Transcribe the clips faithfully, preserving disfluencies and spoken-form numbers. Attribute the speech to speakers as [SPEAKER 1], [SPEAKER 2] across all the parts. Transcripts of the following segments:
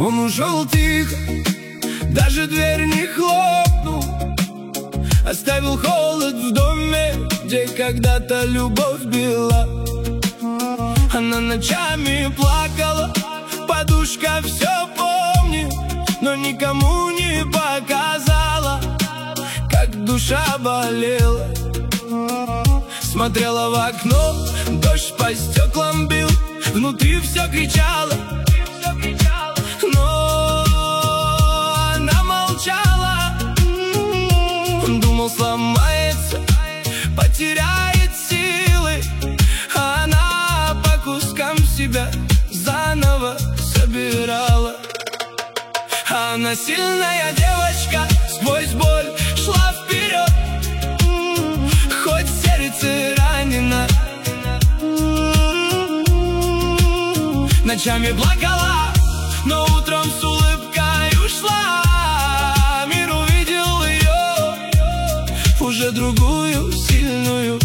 [SPEAKER 1] Он ушел тихо, даже дверь не хлопнул, оставил холод в доме, где когда-то любовь была. Она ночами плакала, подушка все помнит, но никому не показала, как душа болела. Смотрела в окно, дождь по стеклам бил, внутри все кричало, но она молчала. Он думал, сломается, потеряет силы, а она по кускам себя заново собирала. Она сильная девочка, сквозь боль шла вперед, хоть сердце ранено. Ночами плакала, но утром с улыбкой ушла. Мир увидел ее, уже другую, сильную.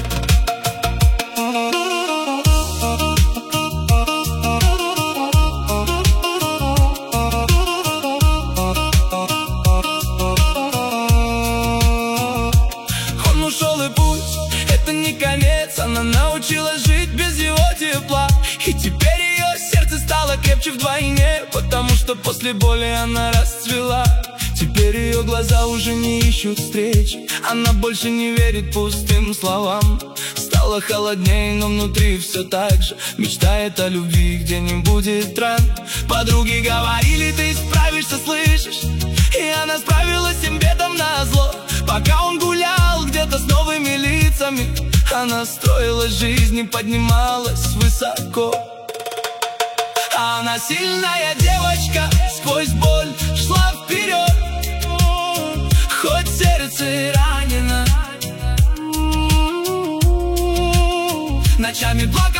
[SPEAKER 1] Он ушел, и путь — это не конец. Она научилась жить без его тепла, и теперь ее сердце стало крепче вдвойне, потому что после боли она расцвела. Теперь ее глаза уже не ищут встреч, она больше не верит пустым словам. Стало холодней, но внутри все так же мечтает о любви, где не будет ран. Подруги говорили, ты справишься, слышишь? И она справилась им бедом назло. Пока он гулял где-то с новыми лицами, она строила жизнь и поднималась высоко. Она сильная девочка, сквозь боль шла вперед, хоть сердце ранено. Ночами плакала,